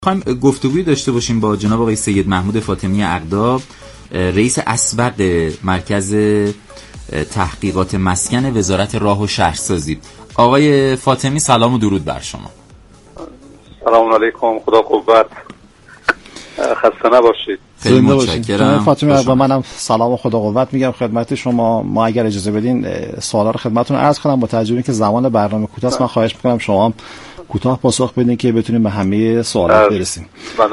می‌خوایم گفتگویی داشته باشیم با جناب آقای سید محمود فاطمی عقدا، رئیس اسبق مرکز تحقیقات مسکن وزارت راه و شهرسازی. آقای فاطمی سلام و درود بر شما. سلام علیکم، خدا قوت، خسته نباشید. خیلی متشکرم. فاطمی عقدا، منم سلام و خدا قوت میگم خدمت شما. ما اگر اجازه بدین سوالا رو خدمتتون عرض کنم، با توجه به اینکه زمان برنامه کوتاه است من خواهش می‌کنم شما هم کوتاه پاسخ بدین که بتونیم به همه سوالات برسیم.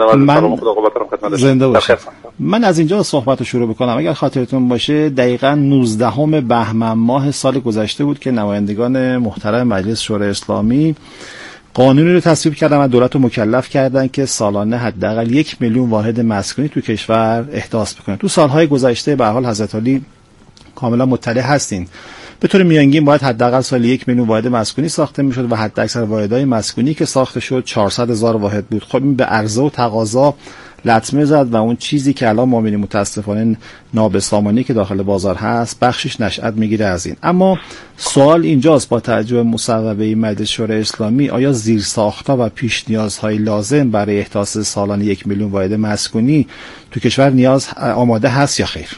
زنده باشید. من از اینجا صحبت رو شروع بکنم. اگر خاطرتون باشه دقیقاً 19 بهمن ماه سال گذشته بود که نمایندگان محترم مجلس شورای اسلامی قانونی رو تصویب کردن و دولت رو مکلف کردن که سالانه حداقل 1 میلیون واحد مسکونی تو کشور احداث بکنه. تو سالهای گذشته به هر حال حضرت علی کاملا مطلع هستین، به طور میانگین باید حداقل سال 1 میلیون واحد مسکونی ساخته میشد و حداکثر واحدهای مسکونی که ساخته شد 400,000 واحد بود. خب این به عرضه و تقاضا لطمه زد و اون چیزی که الان ما می‌بینیم متاسفانه نابسامانی که داخل بازار هست بخشش نشأت میگیره از این. اما سوال اینجاست، با توجه به مصوبه مجلس شورای اسلامی آیا زیرساخت‌ها و پیش نیازهای لازم برای احداث سالانه 1 میلیون واحد مسکونی تو کشور نیاز آماده هست یا خیر؟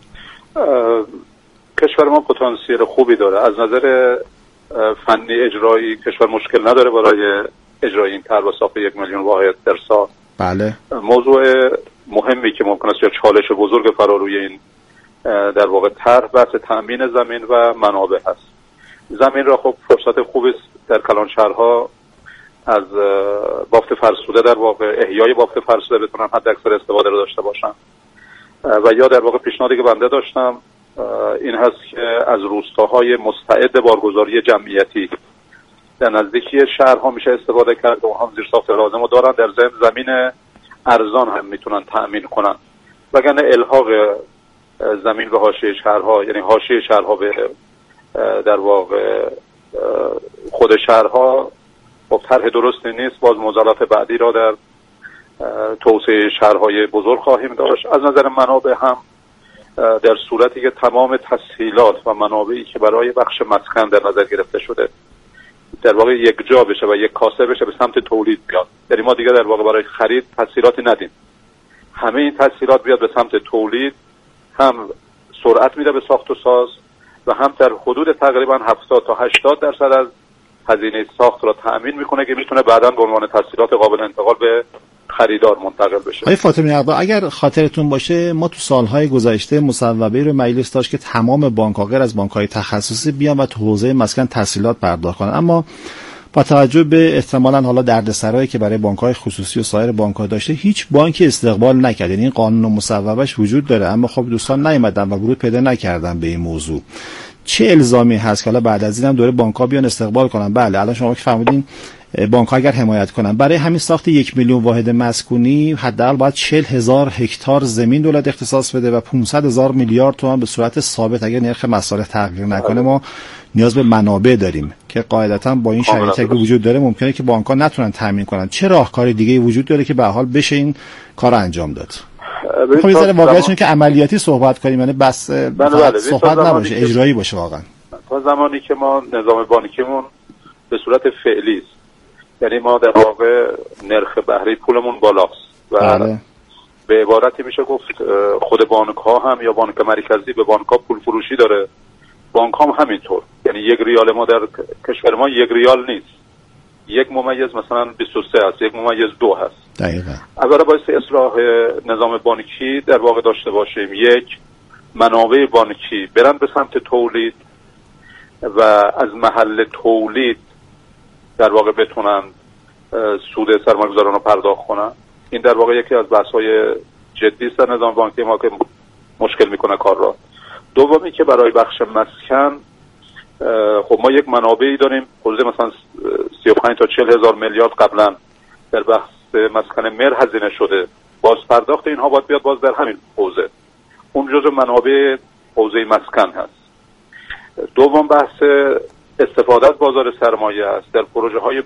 کشور ما پتانسیل خوبی داره. از نظر فنی اجرایی کشور مشکل نداره برای اجرای این طرح و ساخت 1 میلیون واحد در سال. بله. موضوع مهمی که ممکن است یا چالش بزرگ فراروی این در واقع طرح بحث تأمین زمین و منابع هست. زمین را خب فرصت خوبی است در کلانشهرها از بافت فرسوده، در واقع احیای بافت فرسوده بتونن حد اکثر استفاده رو داشته باشن. و یا در واقع پیشنهادی که بنده داشتم این هست که از روستاهای مستعد بارگذاری جمعیتی در نزدیکی شهرها میشه استفاده کرد و هم زیرساخت لازم رو دارن، در ضمن زمین ارزان هم میتونن تأمین کنن. وگرنه الحاق زمین به حاشیه شهرها، یعنی حاشیه شهرها به در واقع خود شهرها با طرح درستی نیست. باز معضلات بعدی را در توسعه شهرهای بزرگ خواهیم داشت. از نظر منابع هم در صورتی که تمام تسهیلات و منابعی که برای بخش مسکن در نظر گرفته شده در واقع یک جا بشه و یک کاسه بشه به سمت تولید بیاد، یعنی ما دیگه در واقع برای خرید تسهیلاتی ندیم، همه این تسهیلات بیاد به سمت تولید، هم سرعت میده به ساخت و ساز و هم در حدود تقریبا 70 تا 80% از هزینه ساخت را تأمین میکنه که میتونه بعداً به عنوان تسهیلات قابل انتقال به خریدار منتقل بشه. آقای فاطمی عقدا، اگر خاطرتون باشه ما تو سالهای گذشته مصوبه رو مجلس داشت که تمام بانک‌ها غیر از بانک‌های تخصصی بیان و تو حوزه مسکن تسهیلات پرداخت کنن، اما با توجه به احتمالاً حالا دردسرایی که برای بانک‌های خصوصی و سایر بانک‌ها داشته هیچ بانکی استقبال نکرد. یعنی این قانون و مصوبهش وجود داره اما خب دوستان نیومدن و ورود پیدا نکردن به این موضوع. چه الزامی هست که حالا بعد از این هم دوره بانک‌ها بیان استقبال کنن؟ بله الان شما که فهمیدین بانک‌ها اگر حمایت کنن برای همین ساخت 1 میلیون واحد مسکونی حداقل باید 40,000 هکتار زمین دولت اختصاص بده و 500,000 میلیارد تومان به صورت ثابت اگر نرخ مصارف تغییر نکنه ما نیاز به منابع داریم که قاعدتاً با این شرایطی که وجود داره ممکنه که بانک‌ها نتونن تامین کنن. چه راهکار دیگه‌ای وجود داره که به هر حال بشه این کار انجام داد؟ خب یه ذره واقعیتش که عملیاتی صحبت کنیم، یعنی بس صحبت نباشه، اجرایی باشه. واقعا تا زمانی که ما نظام بانکیمون به صورت فعلی است، یعنی ما در واقع نرخ بهره پولمون بالاست و بله. به عبارتی میشه گفت خود بانک ها هم یا بانک مرکزی به بانک ها پول فروشی داره، بانک هم همینطور. یعنی 1 ریال ما در کشور ما 1 ریال نیست، 1 ممیز مثلا 23 هست، 1 ممیز 2 هست. دقیقاً. اولا باید اصلاح نظام بانکی در واقع داشته باشیم. 1 منابع بانکی برن به سمت تولید و از محل تولید در واقع بتونن سود سرمایه‌گذاران رو پرداخت کنن. این در واقع یکی از بحث‌های جدی است در نظام بانکی ما که مشکل میکنه کار را. دومی که برای بخش مسکن خب ما یک منابعی داریم حدود مثلا 35 تا 40,000 میلیارد قبلا در بحث مسکن مهر هزینه شده، باز پرداخت اینها باید بیاد باز در همین حوزه، اون جزء منابع حوزه مسکن هست. دوم بحث استفاده از بازار سرمایه است در پروژه های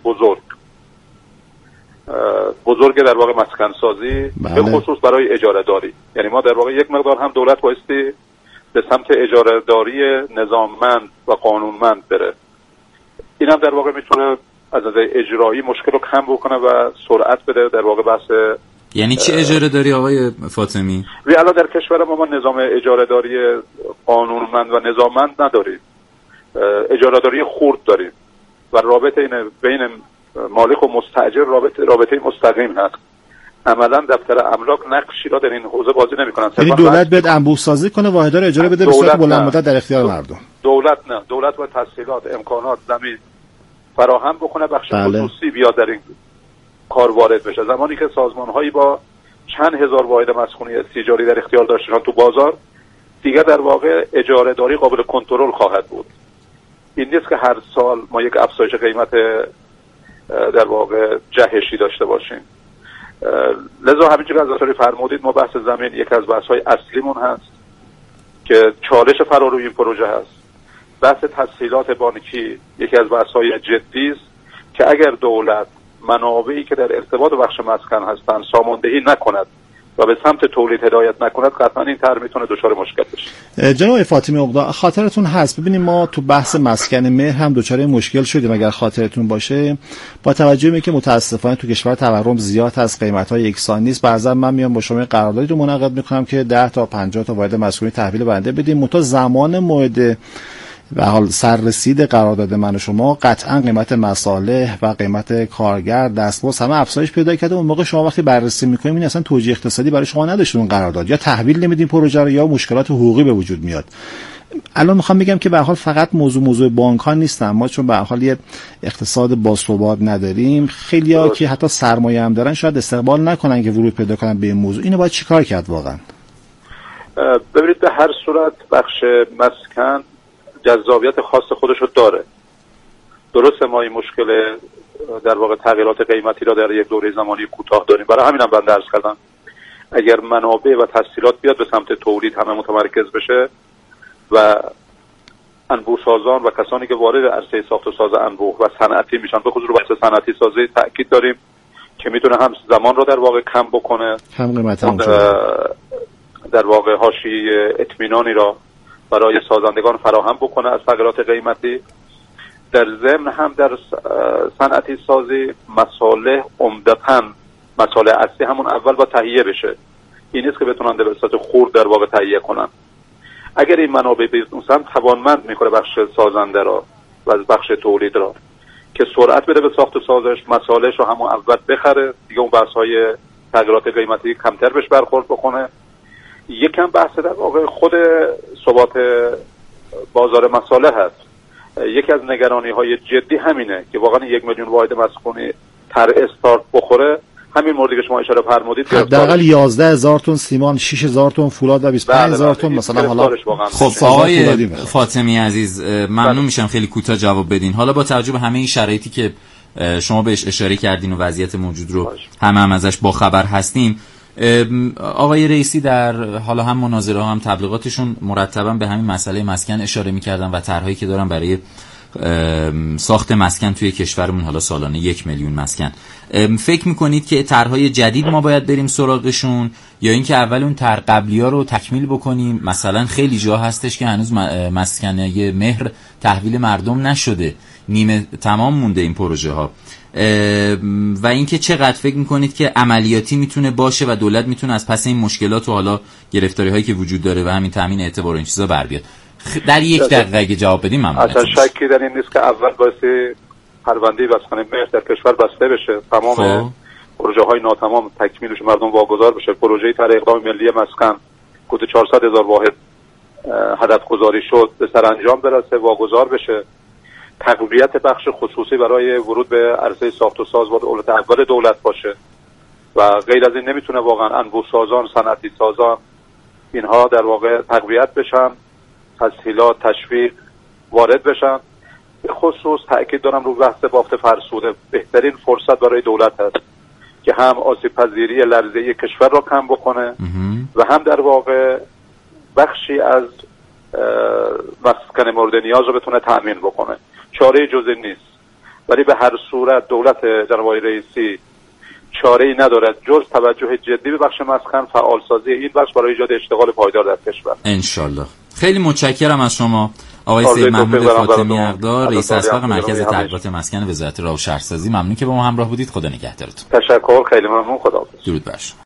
بزرگ در واقع مسکن سازی، به خصوص برای اجاره داری. یعنی ما در واقع یک مقدار هم دولت بایستی به سمت اجاره داری نظاممند و قانونمند بره. این هم در واقع میتونه از نظر اجرایی مشکل رو کم بکنه و سرعت بده در واقع بحث. یعنی چی اجاره داری آقای فاطمی؟ الان در کشور ما نظام اجاره داری قانونمند و نظاممند نداریم، اجاره داری خرد داریم و رابطه بین مالک و مستاجر رابطه مستقیم هست. عملا دفتر املاک نقشی را در این حوزه بازی نمی‌کنن. یعنی دولت باید انبوه سازی کنه، واحدها رو اجاره بده به صورت بلند مدت در اختیار مردم. دولت نه، دولت باید تسهیلات، امکانات، زمین فراهم بکنه، بخش خصوصی بیاد در این کار وارد بشه. زمانی که سازمان‌هایی با چند هزار واحد مسکونی استیجاری در اختیار داشتن تو بازار، دیگر در واقع اجاره داری قابل کنترل خواهد بود. این نیست که هر سال ما یک افزایش قیمت در واقع جهشی داشته باشیم. لذا همینجور که از اصلا فرمودید، ما بحث زمین یک از بحث‌های اصلیمون هست که چالش فراروی این پروژه هست. بحث تسهیلات بانکی یکی از بحث‌های جدی است که اگر دولت منابعی که در ارتباط بخش مسکن هستند ساماندهی نکند و به سمت تولید هدایت نکند، قطعا این طرح میتونه دچار مشکل بشه. جناب فاطمی عقدا، خاطرتون هست ببینیم ما تو بحث مسکن مهر هم دچار مشکل شدیم اگر خاطرتون باشه، با توجه به که متاسفانه تو کشور تورم زیاد هست، قیمت‌ها یکسان نیست. بعضا من میام با شما قراردادی رو منعقد میکنم که 10 تا 50 تا واحد مسکونی تحویل بنده بدیم، متا زمان موعد و حال سررسید قرارداد من و شما قطعا قیمت مصالح و قیمت کارگر دستمزد همه افزایش پیدا کرده. اون موقع شما وقتی بررسی میکنیم این اصلا توجیه اقتصادی برای شما نداشتون اون قرارداد، یا تحویل نمیدین پروژه رو یا مشکلات حقوقی به وجود میاد. الان میخوام بگم که به هر حال فقط موضوع بانک ها نیستن، ما چون به هر حال یه اقتصاد باثبات نداریم، خیلیا که حتی سرمایه هم دارن شاید استقبال نکنن که ورود پیدا کنن به این موضوع. اینو باید چیکار کرد واقعا؟ ببینید به هر صورت بخش مسکن جذابیت خاص خودشو داره. درسته ما این مشکل در واقع تغییرات قیمتی را در یک دوره زمانی کوتاه داریم، برای همینم بنده عرض کردم اگر منابع و تسهیلات بیاد به سمت تولید همه متمرکز بشه و انبوه سازان و کسانی که وارد عرصه ساخت و ساز انبوه و صنعتی میشن، به خصوص رو بحث صنعتی سازی تاکید داریم که میتونه هم زمان رو در واقع کم بکنه، هم قیمت در واقع حاشیه اطمینانی را برای سازندگان فراهم بکنه از تغییرات قیمتی. در ضمن هم در صنعتی سازی مصالح عمدتاً مصالح اصلی همون اول با تهیه بشه، این نیست که بتونن به صورت خرد در واقع تهیه کنن. اگر این منابع بیزنسن توانمند میکنه بخش سازنده را و بخش تولید را که سرعت بده به ساخت و سازش، مصالحش رو همون اول بخره، دیگه اون بحث‌های تغییرات قیمتی کمتر بهش برخورد بکنه. یکم بحث در واقع خود ثبات بازار مصالح هست. یکی از نگرانی‌های جدی همینه که واقعا 1 میلیون واحد مسکونی استارت بخوره. همین موردی که شما اشاره فرمودید، حداقل 11000 تن سیمان، 6000 تن فولاد و 25000 تن مثلا. حالا خب آقای فاطمی عزیز ممنون میشم خیلی کوتاه جواب بدین. حالا با توجه به همه این شرایطی که شما بهش اشاره کردین و وضعیت موجود رو هم ازش با خبر هستیم، آقای رئیسی در حالا هم مناظره هم تبلیغاتشون مرتبا به همین مسئله مسکن اشاره می‌کردن و طرحی که دارن برای ساخت مسکن توی کشورمون، حالا سالانه 1 میلیون مسکن. فکر میکنید که طرح‌های جدید ما باید بریم سراغشون یا اینکه اول اون طرح قبلی‌ها رو تکمیل بکنیم؟ مثلا خیلی جا هستش که هنوز مسکنه مهر تحویل مردم نشده، نیمه تمام مونده این پروژه ها. و اینکه چقدر فکر میکنید که عملیاتی میتونه باشه و دولت میتونه از پس این مشکلات و حالا گرفتاری هایی که وجود داره و همین تامین اعتبار این چیزا بر بیاد؟ در 1 دقیقه اگه جواب بدیم ممنون. اصلا شکی در این نیست که اول باید پرونده مسکن مهر در کشور بسته بشه، تمام پروژه های ناتمام تکمیل بشه، مردم واگذار بشه. پروژه طرح اقدام ملی مسکن که 400,000 واحد هدف گذاری شد به سرانجام برسه، واگذار بشه. تقویت بخش خصوصی برای ورود به عرصه ساخت و ساز باید اولویت اول دولت باشه و غیر از این نمیتونه واقعا انبوه سازان، صنعتی سازان اینها در واقع تقویت بشن، تسهیلات، تشویق وارد بشن. به خصوص تأکید دارم رو بحث بافت فرسوده. بهترین فرصت برای دولت هست که هم آسیب پذیری لرزه‌ای کشور را کم بکنه و هم در واقع بخشی از مسکن مورد نیاز رو بتونه تأمین بکنه. چاره جزئی نیست، ولی به هر صورت دولت جناب آقای رئیسی چاره‌ای ندارد جز توجه جدی به بخش مسکن، فعالسازی این بخش برای ایجاد اشتغال پایدار در کشور. انشالله. خیلی متشکرم از شما آقای سید محمود فاطمی عقدار، رئیس اسبق مرکز تحقیقات مسکن وزارت راه و شهرسازی، ممنون که با ما همراه بودید. خدا نگهدارتون. تشکر، خیلی ممنون. خداحافظ. درود بر شما.